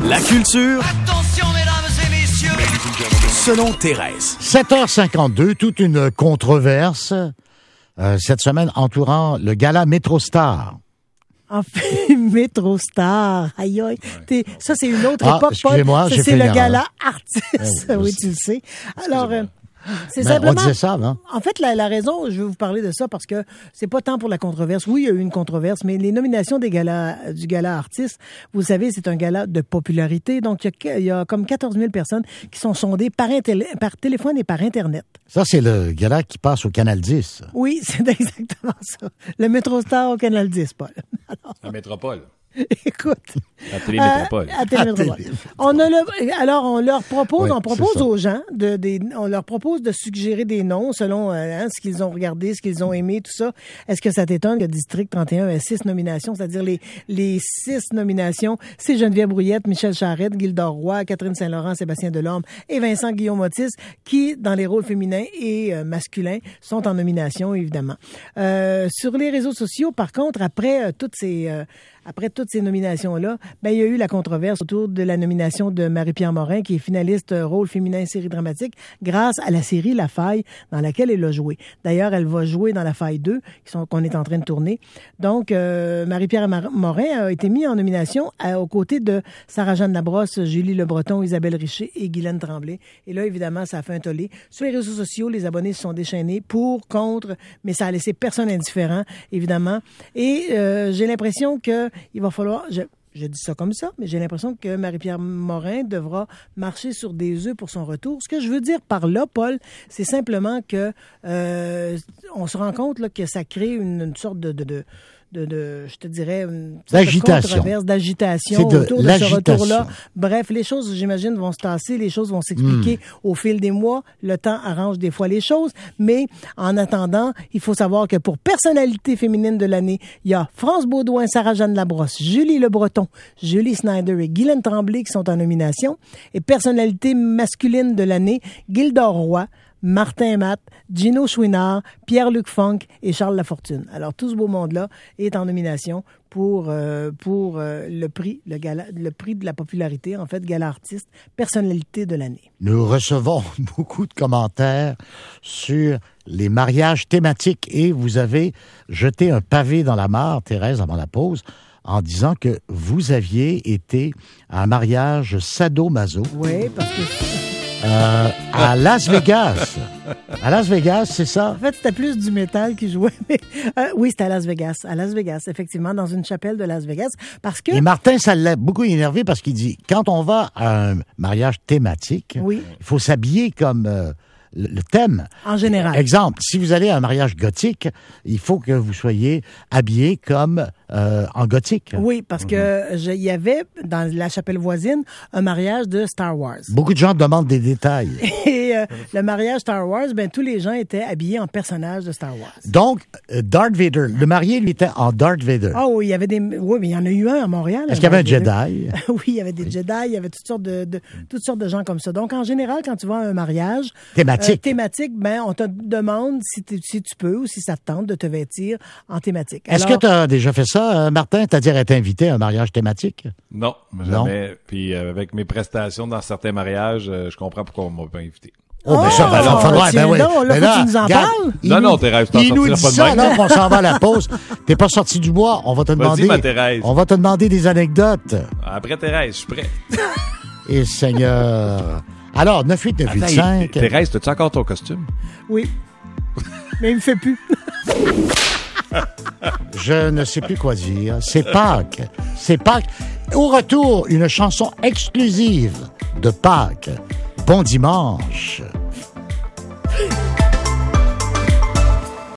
La culture, Attention, mesdames et messieurs. selon Thérèse. 7h52, toute une controverse cette semaine entourant le gala MetroStar. En fait, MetroStar. Aïe, aïe. Ça, c'est une autre époque, Paul. Excusez-moi, Ça, j'ai c'est fait le une gala erreur. artiste. Oui, tu le sais. Alors, c'est Ben, simplement... on disait ça, non? En fait, la raison, je vais vous parler de ça parce que c'est pas tant pour la controverse. Oui, il y a eu une controverse, mais les nominations du gala artiste, vous savez, c'est un gala de popularité. Donc, il y a comme 14 000 personnes qui sont sondées par téléphone et par Internet. Ça, c'est le gala qui passe au Canal 10. Oui, c'est exactement ça. Le MetroStar au Canal 10, Paul. Alors, La métropole. écoute. La télémétropole. À Télémétropole. Alors, on leur propose, Oui, on propose c'est ça. aux gens, on leur propose de suggérer des noms selon ce qu'ils ont regardé, ce qu'ils ont aimé, tout ça. Est-ce que ça t'étonne que District 31 ait 6 nominations, c'est-à-dire les 6 nominations, c'est Geneviève Brouillette, Michel Charette, Gildor Roy, Catherine Saint-Laurent, Sébastien Delorme et Vincent Guillaume-Otis, qui, dans les rôles féminins et masculins, sont en nomination, évidemment. Sur les réseaux sociaux, par contre, après toutes ces nominations-là, ben, il y a eu la controverse autour de la nomination de Marie-Pierre Morin, qui est finaliste rôle féminin série dramatique, grâce à la série La Faille, dans laquelle elle a joué. D'ailleurs, elle va jouer dans La Faille 2, qu'on est en train de tourner. Donc, Marie-Pierre Morin a été mise en nomination aux côtés de Sarah-Jeanne Labrosse, Julie Le Breton, Isabelle Richer et Guylaine Tremblay. Et là, évidemment, ça a fait un tollé. Sur les réseaux sociaux, les abonnés se sont déchaînés pour, contre, mais ça a laissé personne indifférent, évidemment. Et j'ai l'impression que il va falloir... Je dis ça comme ça, mais j'ai l'impression que Marie-Pierre Morin devra marcher sur des œufs pour son retour. Ce que je veux dire par là, Paul, c'est simplement que on se rend compte là, que ça crée une sorte de je te dirais, une sorte de controverse, d'agitation autour de ce retour-là. Bref, les choses, j'imagine, vont se tasser, les choses vont s'expliquer au fil des mois. Le temps arrange des fois les choses, mais en attendant, il faut savoir que pour personnalité féminine de l'année, il y a France Baudouin, Sarah-Jeanne Labrosse, Julie Le Breton, Julie Snyder et Guylaine Tremblay qui sont en nomination. Et personnalité masculine de l'année, Gildor Roy, Martin Matt, Gino Chouinard, Pierre-Luc Funk et Charles Lafortune. Alors, tout ce beau monde-là est en nomination pour le prix de la popularité, en fait, gala artiste, personnalité de l'année. Nous recevons beaucoup de commentaires sur les mariages thématiques et vous avez jeté un pavé dans la mare, Thérèse, avant la pause, en disant que vous aviez été à un mariage sadomaso. Oui, parce que... à Las Vegas. À Las Vegas, c'est ça? En fait, c'était plus du métal qui jouait. Mais, oui, c'était à Las Vegas. À Las Vegas, effectivement, dans une chapelle de Las Vegas. Parce que... Et Martin, ça l'a beaucoup énervé parce qu'il dit, quand on va à un mariage thématique, oui, il faut s'habiller comme... le thème. En général. Exemple, si vous allez à un mariage gothique, il faut que vous soyez habillé comme en gothique. Oui, parce que il y avait, dans la chapelle voisine, un mariage de Star Wars. Beaucoup de gens demandent des détails. Et le mariage Star Wars, ben tous les gens étaient habillés en personnages de Star Wars. Donc, Darth Vader, le marié, lui, était en Darth Vader. Ah oui, il y avait oui, mais il y en a eu un à Montréal. Est-ce qu'il y avait un Jedi? Oui, il y avait des Jedi, il y avait toutes sortes de gens comme ça. Donc, en général, quand tu vas à un mariage thématique, ben on te demande si tu peux ou si ça te tente de te vêtir en thématique. Est-ce que tu as déjà fait ça, Martin, c'est-à-dire être invité à un mariage thématique? Non, jamais. Puis avec mes prestations dans certains mariages, je comprends pourquoi on m'a pas invité. Oh, ben ça, ben, faudra, ben oui. Non, là, faut que tu nous en parles. Non, Thérèse, tu t'en il nous dit sortiras ça, pas de même. alors qu'on s'en va à la pause. T'es pas sorti du bois, on va te demander. Vas-y, ma Thérèse. On va te demander des anecdotes. Après Thérèse, je suis prêt. Et Seigneur. Alors, 98985. Thérèse, as-tu encore ton costume? Oui. Mais il me fait plus. Je ne sais plus quoi dire. C'est Pâques. C'est Pâques. Au retour, une chanson exclusive de Pâques. Bon dimanche.